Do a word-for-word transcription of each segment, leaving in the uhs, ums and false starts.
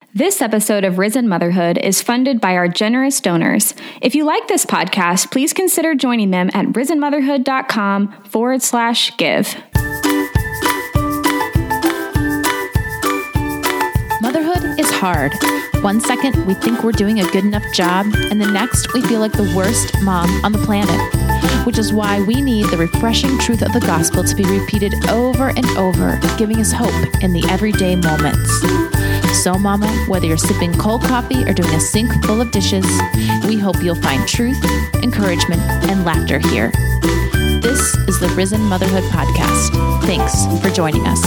This episode of Risen Motherhood is funded by our generous donors. If you like this podcast, please consider joining them at risenmotherhood.com forward slash give. Motherhood is hard. One second, we think we're doing a good enough job, and the next, we feel like the worst mom on the planet. Which is why we need the refreshing truth of the gospel to be repeated over and over, giving us hope in the everyday moments. So, Mama, whether you're sipping cold coffee or doing a sink full of dishes, we hope you'll find truth, encouragement, and laughter here. This is the Risen Motherhood Podcast. Thanks for joining us.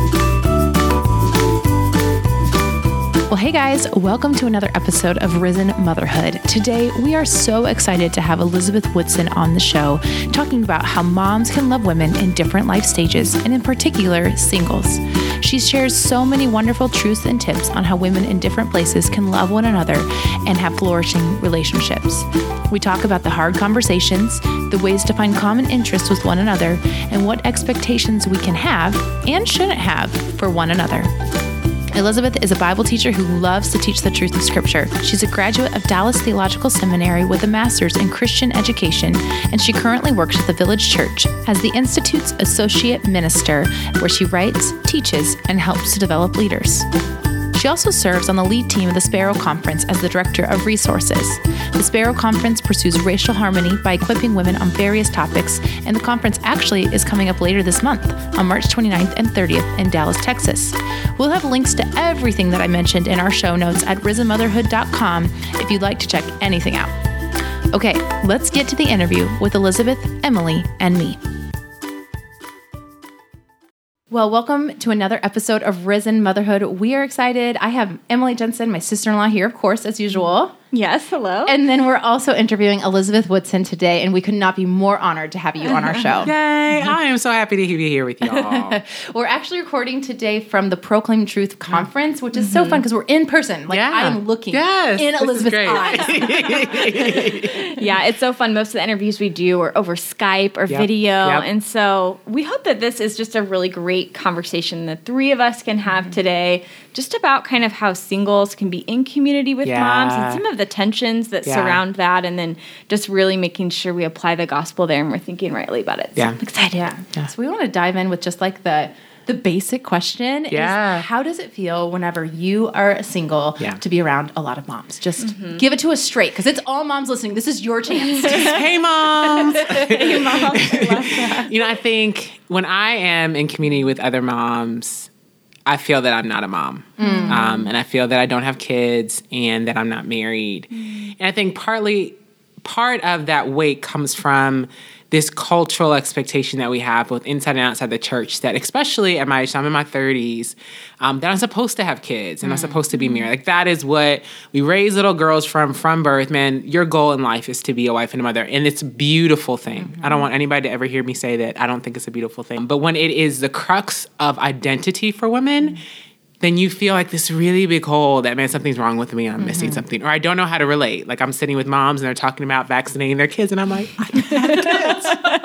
Well, hey guys, welcome to another episode of Risen Motherhood. Today, we are so excited to have Elizabeth Woodson on the show, talking about how moms can love women in different life stages, and in particular, singles. She shares so many wonderful truths and tips on how women in different places can love one another and have flourishing relationships. We talk about the hard conversations, the ways to find common interests with one another, and what expectations we can have and shouldn't have for one another. Elizabeth is a Bible teacher who loves to teach the truth of Scripture. She's a graduate of Dallas Theological Seminary with a master's in Christian education, and she currently works at the Village Church as the Institute's Associate Minister, where she writes, teaches, and helps to develop leaders. She also serves on the lead team of the Sparrow Conference as the Director of Resources. The Sparrow Conference pursues racial harmony by equipping women on various topics, and the conference actually is coming up later this month on March twenty-ninth and thirtieth in Dallas, Texas. We'll have links to everything that I mentioned in our show notes at risen motherhood dot com if you'd like to check anything out. Okay, let's get to the interview with Elizabeth, Emily, and me. Well, welcome to another episode of Risen Motherhood. We are excited. I have Emily Jensen, my sister-in-law, here, of course, as usual. Yes, hello. And then we're also interviewing Elizabeth Woodson today, and we could not be more honored to have you on our show. Yay! I am so happy to be here with y'all. We're actually recording today from the Proclaim Truth Conference, which is mm-hmm. so fun because we're in person. Like, yeah. I am looking yes, in Elizabeth's eyes. Yeah, it's so fun. Most of the interviews we do are over Skype or yep. video, yep. and so we hope that this is just a really great conversation the three of us can have mm-hmm. today, just about kind of how singles can be in community with yeah. moms and some of the tensions that yeah. surround that, and then just really making sure we apply the gospel there and we're thinking rightly about it. So yeah. I'm excited. Yeah. yeah. So we want to dive in with just like the the basic question yeah. is, how does it feel whenever you are a single yeah. to be around a lot of moms? Just mm-hmm. give it to us straight, because it's all moms listening. This is your chance. Hey, moms. Hey, moms. I love that. You know, I think when I am in community with other moms, I feel that I'm not a mom. Mm. Um, and I feel that I don't have kids and that I'm not married. Mm. And I think partly, part of that weight comes from this cultural expectation that we have both inside and outside the church, that especially at my age, so I'm in my thirties, um, that I'm supposed to have kids and mm. I'm supposed to be married. Like, that is what we raise little girls from, from birth. Man, your goal in life is to be a wife and a mother. And it's a beautiful thing. Mm-hmm. I don't want anybody to ever hear me say that I don't think it's a beautiful thing. But when it is the crux of identity for women, mm. then you feel like this really big hole that, man, something's wrong with me. I'm mm-hmm. missing something. Or I don't know how to relate. Like, I'm sitting with moms and they're talking about vaccinating their kids. And I'm like, I don't have kids.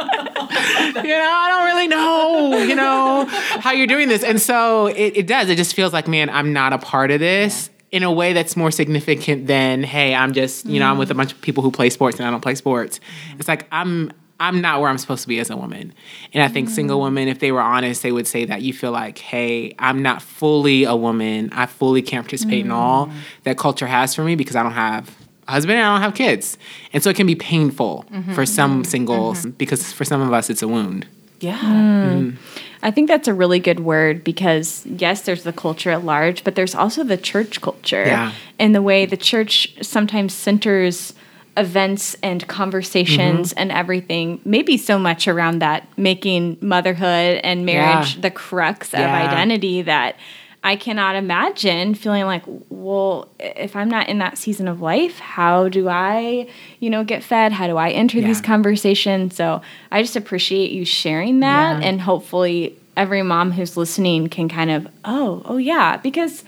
You know, I don't really know, you know, how you're doing this. And so it, it does. It just feels like, man, I'm not a part of this yeah. in a way that's more significant than, hey, I'm just, you mm-hmm. know, I'm with a bunch of people who play sports and I don't play sports. Mm-hmm. It's like, I'm... I'm not where I'm supposed to be as a woman. And I think mm. single women, if they were honest, they would say that you feel like, hey, I'm not fully a woman. I fully can't participate mm. in all that culture has for me because I don't have a husband and I don't have kids. And so it can be painful mm-hmm. for some mm-hmm. singles mm-hmm. because for some of us, it's a wound. Yeah. Mm. Mm. I think that's a really good word because, yes, there's the culture at large, but there's also the church culture. Yeah. And the way the church sometimes centers events and conversations mm-hmm. and everything, maybe so much around that, making motherhood and marriage yeah. the crux yeah. of identity, that I cannot imagine feeling like, well, if I'm not in that season of life, how do I, you know, get fed? How do I enter yeah. these conversations? So I just appreciate you sharing that. Yeah. And hopefully every mom who's listening can kind of, oh, oh yeah, because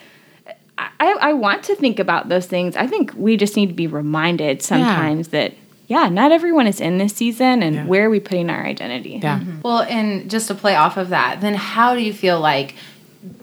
I, I want to think about those things. I think we just need to be reminded sometimes yeah. that, yeah, not everyone is in this season, and yeah. where are we putting our identity? Yeah. Mm-hmm. Well, and just to play off of that, then how do you feel like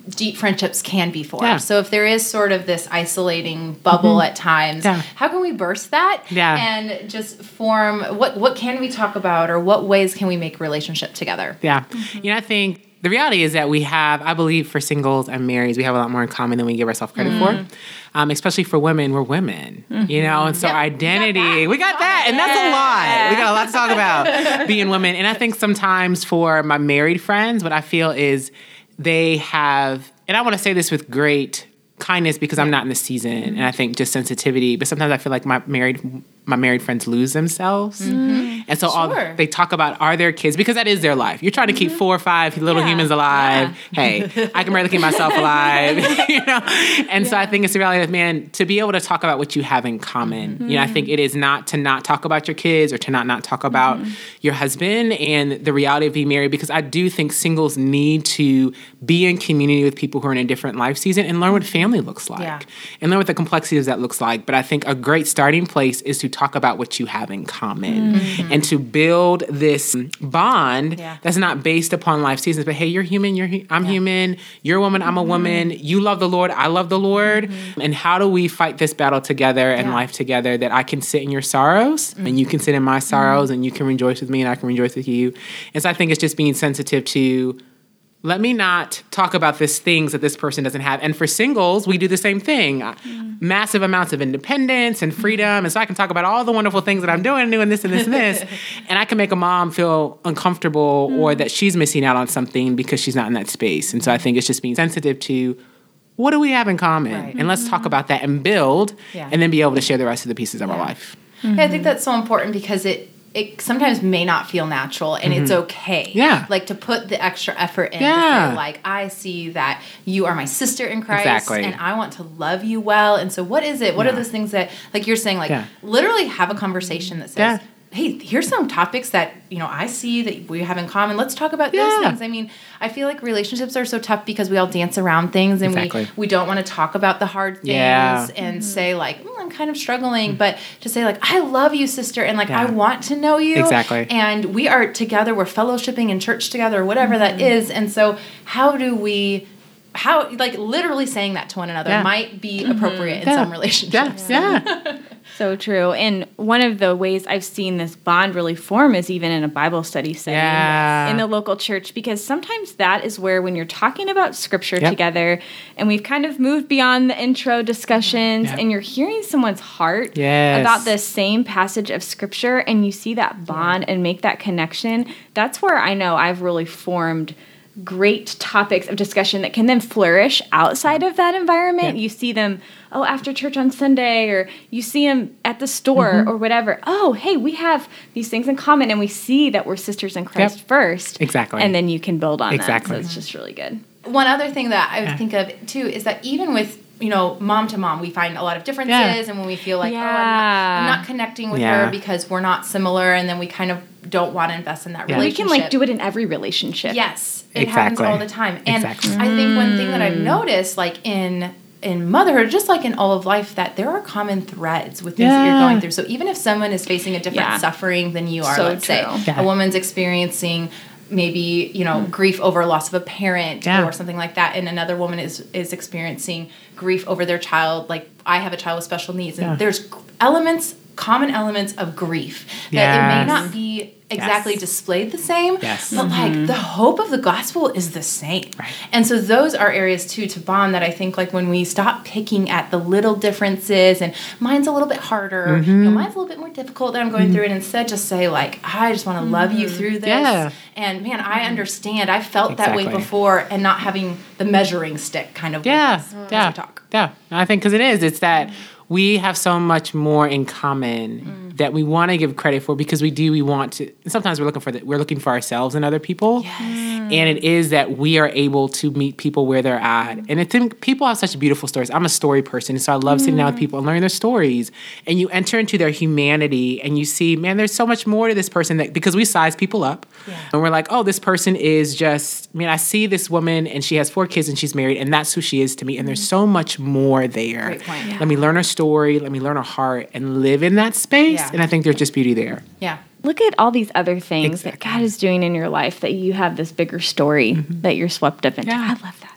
deep friendships can be formed. Yeah. So if there is sort of this isolating bubble mm-hmm. at times, yeah. how can we burst that yeah. and just form, what, what can we talk about, or what ways can we make relationship together? Yeah. Mm-hmm. You know, I think the reality is that we have, I believe for singles and marrieds, we have a lot more in common than we give ourselves credit mm-hmm. for. Um, especially for women, we're women, mm-hmm. you know? And so yep. identity, we got that. we got that, and that's a lot. We got a lot to talk about being women. And I think sometimes for my married friends, what I feel is they have, and I want to say this with great kindness because I'm not in the season, mm-hmm. and I think just sensitivity, but sometimes I feel like my married my married friends lose themselves. Mm-hmm. And so sure. all they talk about are their kids, because that is their life. You're trying to keep four or five little yeah. humans alive. Yeah. Hey, I can barely keep myself alive, you know? And yeah. so I think it's the reality of, man, to be able to talk about what you have in common. Mm-hmm. You know, I think it is not to not talk about your kids or to not not talk about mm-hmm. your husband and the reality of being married, because I do think singles need to be in community with people who are in a different life season and learn what family looks like yeah. and learn what the complexities that looks like. But I think a great starting place is to talk about what you have in common mm-hmm. and to build this bond yeah. that's not based upon life seasons, but hey, you're human, you're hu- I'm yeah. human, you're a woman, I'm a mm-hmm. woman, you love the Lord, I love the Lord, mm-hmm. and how do we fight this battle together and yeah. life together, that I can sit in your sorrows mm-hmm. and you can sit in my sorrows mm-hmm. and you can rejoice with me and I can rejoice with you. And so I think it's just being sensitive to, let me not talk about these things that this person doesn't have. And for singles, we do the same thing. Mm. Massive amounts of independence and freedom. And so I can talk about all the wonderful things that I'm doing, doing this and this and this. And I can make a mom feel uncomfortable mm. or that she's missing out on something because she's not in that space. And so I think it's just being sensitive to, what do we have in common? Right. And let's mm-hmm. talk about that and build yeah. and then be able to share the rest of the pieces of yeah. our life. Mm-hmm. Yeah, I think that's so important because it, it sometimes may not feel natural, and mm-hmm. it's okay. Yeah. Like, to put the extra effort in yeah. to say, like, I see that you are my sister in Christ, exactly. and I want to love you well. And so what is it? What yeah. are those things that, like you're saying, like, yeah. literally have a conversation that says, yeah. hey, here's some topics that, you know, I see that we have in common. Let's talk about yeah. those things. I mean, I feel like relationships are so tough because we all dance around things, and exactly. we, we don't want to talk about the hard things yeah. and mm-hmm. say, like, mm, I'm kind of struggling. Mm-hmm. But to say, like, I love you, sister, and, like, yeah. I want to know you. Exactly. And we are together. We're fellowshipping in church together, or whatever mm-hmm. that is. And so how do we... How, like, literally saying that to one another yeah. might be appropriate mm-hmm. in yeah. some relationships. Yeah. yeah. So true. And one of the ways I've seen this bond really form is even in a Bible study setting yeah. in the local church, because sometimes that is where, when you're talking about scripture yep. together and we've kind of moved beyond the intro discussions yep. and you're hearing someone's heart yes. about the same passage of scripture and you see that bond yeah. and make that connection, that's where I know I've really formed great topics of discussion that can then flourish outside of that environment. Yeah. You see them, oh, after church on Sunday, or you see them at the store mm-hmm. or whatever. Oh, hey, we have these things in common, and we see that we're sisters in Christ yep. first. Exactly. And then you can build on exactly. that. So it's just really good. One other thing that I would yeah. think of, too, is that even with, you know, mom to mom, we find a lot of differences, yeah. and when we feel like, yeah. oh, I'm not, I'm not connecting with yeah. her because we're not similar, and then we kind of don't want to invest in that yeah. relationship. We can, like, do it in every relationship. Yes. It exactly. happens all the time. And exactly. I think one thing that I've noticed, like, in in motherhood, just like in all of life, that there are common threads with things yeah. that you're going through. So even if someone is facing a different yeah. suffering than you are, so let's true. say, yeah. a woman's experiencing maybe, you know, mm. grief over loss of a parent yeah. or something like that, and another woman is is experiencing grief over their child. Like, I have a child with special needs, and yeah. there's elements, common elements of grief that yes. it may not be exactly yes. displayed the same, yes. but mm-hmm. like the hope of the gospel is the same. Right. And so those are areas too to bond that I think, like, when we stop picking at the little differences and mine's a little bit harder, mm-hmm. you know, mine's a little bit more difficult that I'm going mm-hmm. through, and instead just say, like, I just want to mm-hmm. love you through this. Yeah. And man, I understand. I felt exactly. that way before, and not having the measuring stick kind of yeah. with us yeah. as we talk. Yeah. I think because it is, it's that we have so much more in common mm. that we want to give credit for, because we do, we want to, and sometimes we're looking for that, we're looking for ourselves and other people. Yes. And it is that we are able to meet people where they're at. And it's, people have such beautiful stories. I'm a story person, so I love mm. sitting down with people and learning their stories. And you enter into their humanity and you see, man, there's so much more to this person, that because we size people up yeah. and we're like, oh, this person is just, I mean, I see this woman and she has four kids and she's married, and that's who she is to me. And there's so much more there. Great point. Yeah. Let me learn her story. Let me learn her heart and live in that space. Yeah. And I think there's just beauty there. Yeah. Look at all these other things exactly. that God is doing in your life, that you have this bigger story mm-hmm. that you're swept up into. Yeah. I love that.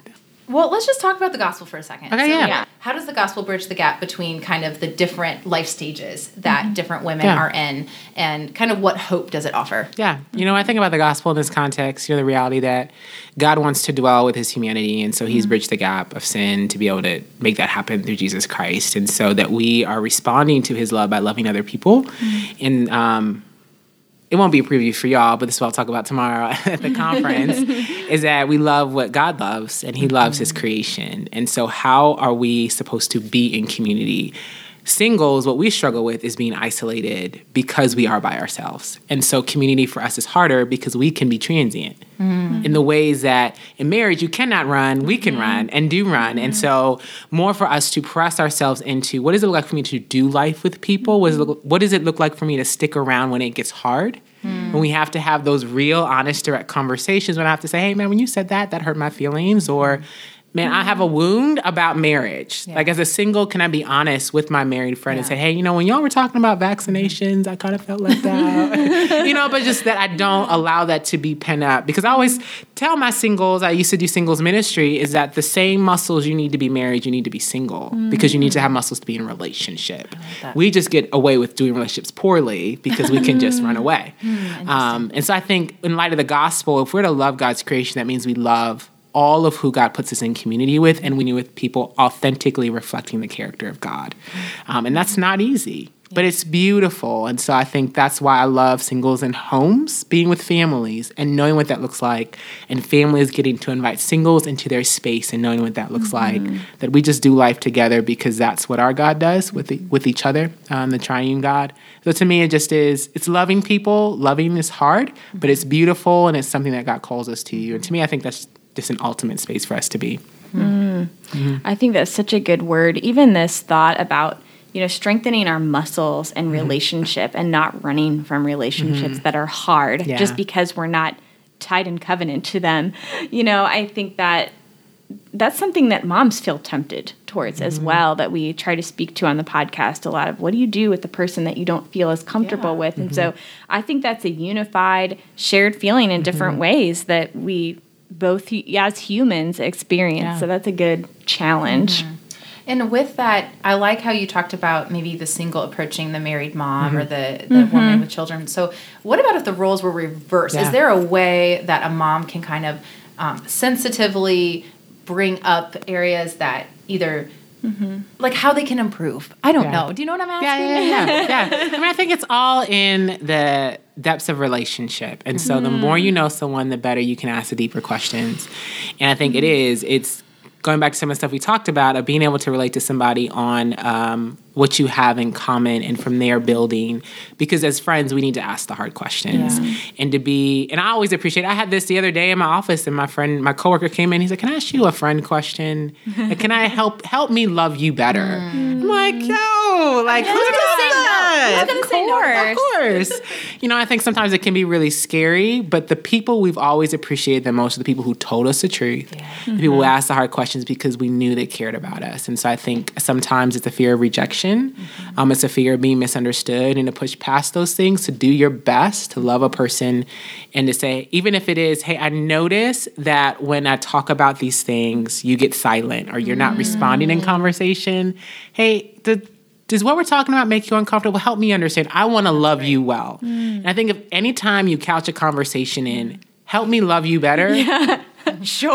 Well, let's just talk about the gospel for a second. Okay, so, yeah. yeah. How does the gospel bridge the gap between kind of the different life stages that mm-hmm. different women yeah. are in, and kind of what hope does it offer? Yeah. You know, I think about the gospel in this context, you know, the reality that God wants to dwell with his humanity, and so he's mm-hmm. bridged the gap of sin to be able to make that happen through Jesus Christ, and so that we are responding to his love by loving other people. Mm-hmm. And um it won't be a preview for y'all, but this is what I'll talk about tomorrow at the conference, is that we love what God loves, and he mm-hmm. loves his creation. And so how are we supposed to be in community? Singles, what we struggle with is being isolated because we are by ourselves. And so community for us is harder because we can be transient mm. in the ways that in marriage you cannot run, we can mm. run and do run. Mm. And so more for us to press ourselves into what does it look like for me to do life with people? What does it look, what does it look like for me to stick around when it gets hard? Mm. When we have to have those real, honest, direct conversations, when I have to say, hey, man, when you said that, that hurt my feelings, or man, I have a wound about marriage. Yeah. Like as a single, can I be honest with my married friend yeah. and say, hey, you know, when y'all were talking about vaccinations, I kind of felt left out. You know, but just that I don't allow that to be pent up. Because I always tell my singles, I used to do singles ministry, is that the same muscles you need to be married, you need to be single. Mm-hmm. Because you need to have muscles to be in a relationship. Like we just get away with doing relationships poorly because we can just run away. Mm, um, and so I think in light of the gospel, if we're to love God's creation, that means we love all of who God puts us in community with, and we need with people authentically reflecting the character of God. Um, and that's not easy, yeah. but it's beautiful. And so I think that's why I love singles and homes, being with families and knowing what that looks like, and families getting to invite singles into their space and knowing what that looks mm-hmm. like, that we just do life together because that's what our God does with the, with each other, um, the triune God. So to me, it just is, it's loving people. Loving is hard, mm-hmm. but it's beautiful, and it's something that God calls us to. And to me, I think that's just an ultimate space for us to be. Mm. Mm-hmm. I think that's such a good word. Even this thought about, you know, strengthening our muscles and mm-hmm. relationship and not running from relationships mm-hmm. that are hard yeah. just because we're not tied in covenant to them. You know, I think that that's something that moms feel tempted towards mm-hmm. as well, that we try to speak to on the podcast a lot of, what do you do with the person that you don't feel as comfortable yeah. with? Mm-hmm. And so I think that's a unified, shared feeling in different mm-hmm. ways that we both as humans experience. Yeah. So that's a good challenge. Mm-hmm. And with that, I like how you talked about maybe the single approaching the married mom mm-hmm. or the, the mm-hmm. woman with children. So what about if the roles were reversed? Yeah. Is there a way that a mom can kind of um, sensitively bring up areas that either mm-hmm. like how they can improve? I don't yeah. know. Do you know what I'm asking? Yeah, yeah, yeah. yeah. I mean, I think it's all in the depths of relationship. And so mm-hmm. the more you know someone, the better you can ask the deeper questions. And I think mm-hmm. it is, it's going back to some of the stuff we talked about, of being able to relate to somebody on um, what you have in common, and from there building. Because as friends, we need to ask the hard questions. Yeah. And to be, and I always appreciate, I had this the other day in my office, and my friend, my coworker came in, he's like, can I ask you a friend question? Like, can I help help me love you better? Mm. I'm like, yo, like, who's going to say that? Of course. Of course. You know, I think sometimes it can be really scary, but the people we've always appreciated the most are the people who told us the truth. Yeah. Mm-hmm. The people who asked the hard questions because we knew they cared about us. And so I think sometimes it's a fear of rejection. Mm-hmm. Um, it's a fear of being misunderstood, and to push past those things, to do your best to love a person, and to say, even if it is, hey, I notice that when I talk about these things, you get silent or you're not mm-hmm. responding in conversation. Hey, the does what we're talking about make you uncomfortable? Help me understand. I want to love right. you well. Mm. And I think if any time you couch a conversation in, help me love you better. Yeah. Sure.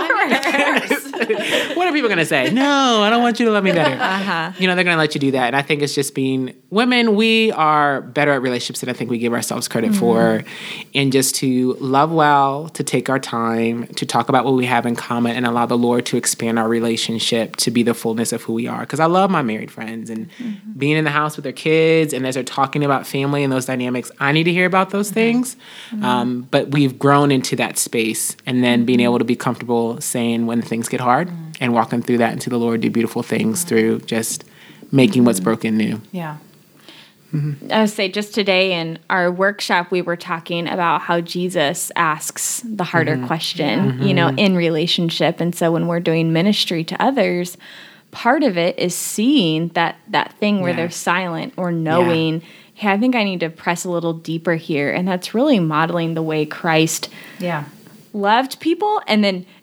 What are people going to say? No, I don't want you to love me better. Uh-huh. You know, they're going to let you do that. And I think it's just being women, we are better at relationships than I think we give ourselves credit mm-hmm. for. And just to love well, to take our time, to talk about what we have in common, and allow the Lord to expand our relationship to be the fullness of who we are. Because I love my married friends, and mm-hmm. being in the house with their kids, and as they're talking about family and those dynamics, I need to hear about those mm-hmm. things. Mm-hmm. Um, but we've grown into that space, and then being able to be comfortable saying when things get hard mm-hmm. and walking through that into the Lord, do beautiful things mm-hmm. through just making mm-hmm. what's broken new. Yeah. Mm-hmm. I would say just today in our workshop, we were talking about how Jesus asks the harder mm-hmm. question, mm-hmm. you know, in relationship. And so when we're doing ministry to others, part of it is seeing that, that thing where yeah. they're silent, or knowing, yeah. hey, I think I need to press a little deeper here. And that's really modeling the way Christ yeah. loved people, and then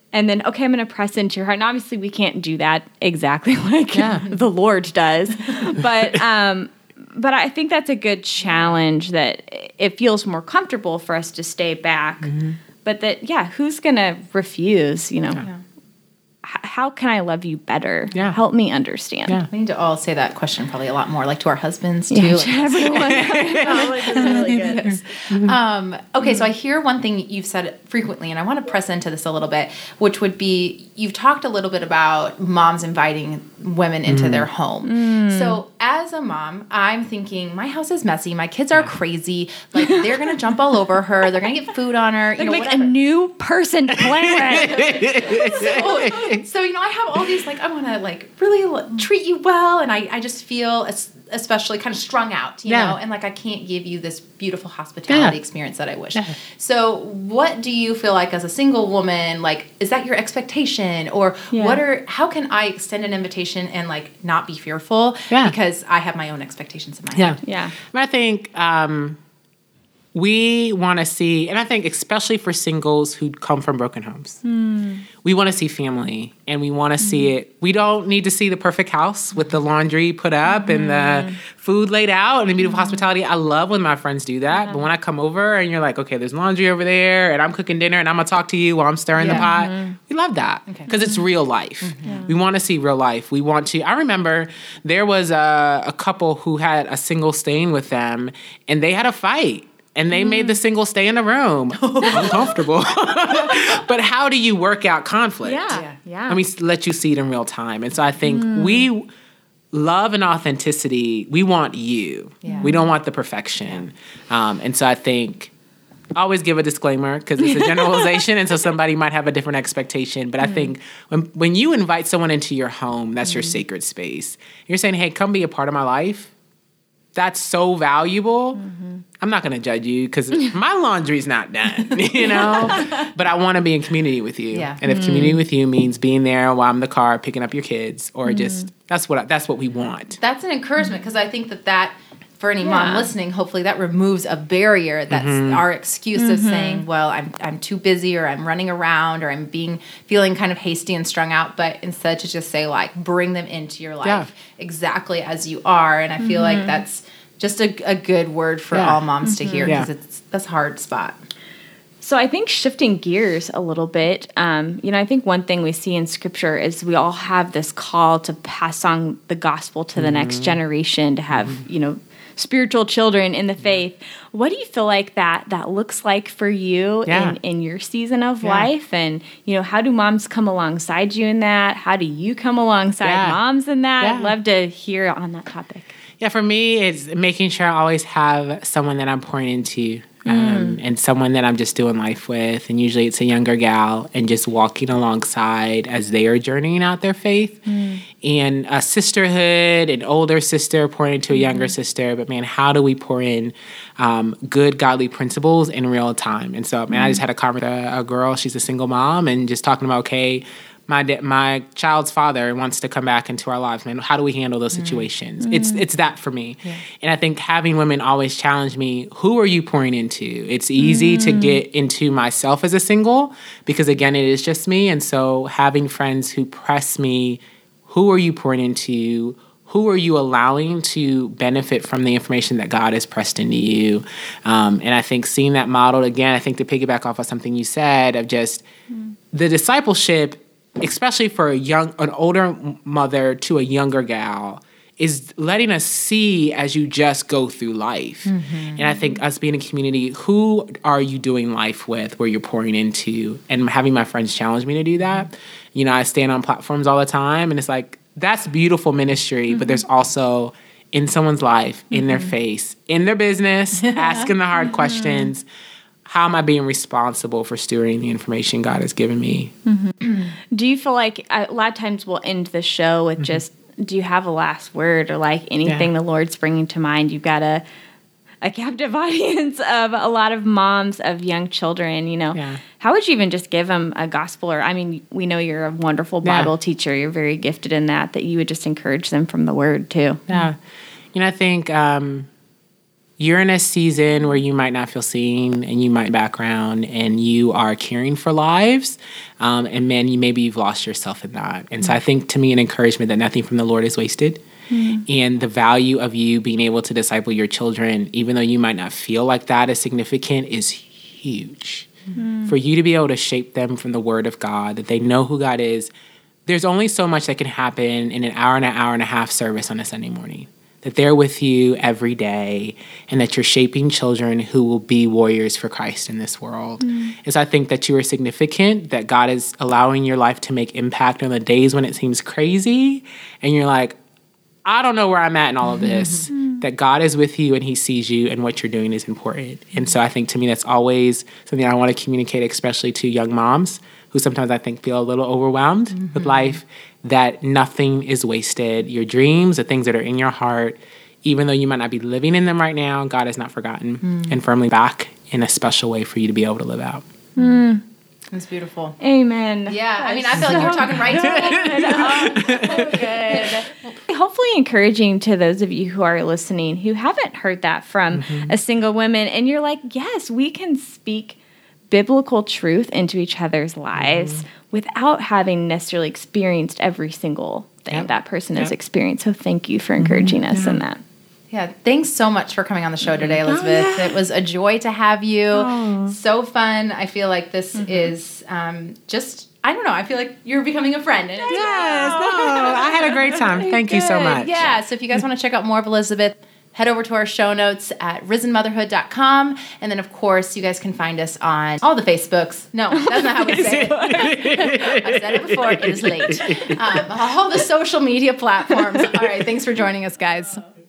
and then, okay, I'm going to press into your heart. And obviously we can't do that exactly like yeah. the Lord does. But, um, but I think that's a good challenge, that it feels more comfortable for us to stay back. Mm-hmm. But that, yeah, who's going to refuse, you know? Yeah. How can I love you better? Yeah. Help me understand. Yeah. We need to all say that question probably a lot more, like to our husbands too. Yeah, to everyone. really good. Um, okay, so I hear one thing you've said frequently, and I want to press into this a little bit, which would be, you've talked a little bit about moms inviting women into mm. their home. Mm. So as a mom, I'm thinking, my house is messy, my kids are crazy, like they're going to jump all over her, they're going to get food on her. They're you know, like a new person to play with. so, So, you know, I have all these, like, I want to, like, really l- treat you well, and I, I just feel es- especially kind of strung out, you yeah. know, and, like, I can't give you this beautiful hospitality yeah. experience that I wish. Yeah. So what do you feel like as a single woman, like, is that your expectation? Or yeah. what are, how can I extend an invitation and, like, not be fearful? Yeah. Because I have my own expectations in my yeah. head. Yeah. I think, um... we want to see, and I think especially for singles who come from broken homes, mm. we want to see family, and we want to mm. see it. We don't need to see the perfect house with the laundry put up mm. and the food laid out and the beautiful mm. hospitality. I love when my friends do that, yeah. but when I come over and you're like, okay, there's laundry over there, and I'm cooking dinner, and I'm going to talk to you while I'm stirring yeah. the pot, mm-hmm. we love that because okay. it's real life. Mm-hmm. Yeah. We want to see real life. We want to, I remember there was a, a couple who had a single staying with them, and they had a fight. And they mm. made the single stay in the room. Uncomfortable. But how do you work out conflict? Yeah, yeah. yeah. Let me let you see it in real time. And so I think mm. we love and authenticity. We want you. Yeah. We don't want the perfection. Yeah. Um, and so I think always give a disclaimer because it's a generalization. And so somebody might have a different expectation. But I mm. think when when you invite someone into your home, that's mm. your sacred space. You're saying, hey, come be a part of my life. That's so valuable. Mm-hmm. I'm not going to judge you because my laundry's not done, you know? But I want to be in community with you. Yeah. And if mm. community with you means being there while I'm in the car picking up your kids or mm. just, that's what I, that's what we want. That's an encouragement because I think that that, for any yeah. mom listening, hopefully that removes a barrier that's mm-hmm. our excuse mm-hmm. of saying, well, I'm I'm too busy or I'm running around or I'm being feeling kind of hasty and strung out, but instead to just say, like, bring them into your life yeah. exactly as you are. And I feel mm-hmm. like that's just a, a good word for yeah. all moms mm-hmm. to hear because yeah. it's that's a hard spot. So I think shifting gears a little bit, um, you know, I think one thing we see in Scripture is we all have this call to pass on the gospel to the mm-hmm. next generation, to have, mm-hmm. you know, spiritual children in the faith. What do you feel like that that looks like for you yeah. in, in your season of yeah. life? And, you know, how do moms come alongside you in that? How do you come alongside yeah. moms in that? Yeah. I'd love to hear on that topic. Yeah, for me, it's making sure I always have someone that I'm pouring into. Um, mm. and someone that I'm just doing life with. And usually it's a younger gal and just walking alongside as they are journeying out their faith. Mm. And a sisterhood, an older sister pouring into a younger mm. sister. But, man, how do we pour in um, good, godly principles in real time? And so, man, mm. I just had a conversation with a, a girl. She's a single mom and just talking about, okay, My my child's father wants to come back into our lives, man. How do we handle those situations? Mm. It's it's that for me. Yeah. And I think having women always challenge me, who are you pouring into? It's easy mm. to get into myself as a single because, again, it is just me. And so having friends who press me, who are you pouring into? Who are you allowing to benefit from the information that God has pressed into you? Um, and I think seeing that modeled, again, I think to piggyback off of something you said of just mm. the discipleship, especially for a young, an older mother to a younger gal, is letting us see as you just go through life. Mm-hmm. And I think us being a community, who are you doing life with, where you're pouring into? And having my friends challenge me to do that. You know, I stand on platforms all the time, and it's like, that's beautiful ministry, mm-hmm. but there's also in someone's life, in mm-hmm. their face, in their business, asking the hard questions. How am I being responsible for stewarding the information God has given me? Mm-hmm. Do you feel like a lot of times we'll end the show with mm-hmm. just, do you have a last word or like anything yeah. the Lord's bringing to mind? You've got a, a captive audience of a lot of moms of young children, you know. Yeah. How would you even just give them a gospel? Or, I mean, we know you're a wonderful Bible yeah. teacher. You're very gifted in that, that you would just encourage them from the Word too. Yeah. You know, I think... Um, you're in a season where you might not feel seen and you might background and you are caring for lives. Um, and man, you maybe you've lost yourself in that. And so I think to me an encouragement that nothing from the Lord is wasted. Mm. And the value of you being able to disciple your children, even though you might not feel like that is significant, is huge. Mm. For you to be able to shape them from the Word of God, that they know who God is. There's only so much that can happen in an hour and an hour and a half service on a Sunday morning. That they're with you every day and that you're shaping children who will be warriors for Christ in this world. Mm. And so I think that you are significant, that God is allowing your life to make impact on the days when it seems crazy. And you're like, I don't know where I'm at in all of this. Mm. That God is with you and he sees you and what you're doing is important. And so I think to me that's always something I want to communicate, especially to young moms who sometimes I think feel a little overwhelmed mm-hmm. with life, that nothing is wasted. Your dreams, the things that are in your heart, even though you might not be living in them right now, God has not forgotten mm. and firmly back in a special way for you to be able to live out. Mm. That's beautiful. Amen. Yeah, I mean, I feel like you're talking right to it. So good. Hopefully encouraging to those of you who are listening who haven't heard that from mm-hmm. a single woman, and you're like, yes, we can speak biblical truth into each other's lives mm. without having necessarily experienced every single thing yep. that person yep. has experienced. So thank you for encouraging mm-hmm. us yeah. in that. Yeah, thanks so much for coming on the show today, Elizabeth. Oh, yeah. It was a joy to have you. Oh. So fun. I feel like this mm-hmm. is um, just, I don't know, I feel like you're becoming a friend. And it's yes, no, I had a great time. Thank Good. you so much. Yeah, so if you guys want to check out more of Elizabeth, head over to our show notes at risen motherhood dot com. And then, of course, you guys can find us on all the Facebooks. No, that's not how we say it. I've said it before. It is late. Um, all the social media platforms. All right. Thanks for joining us, guys.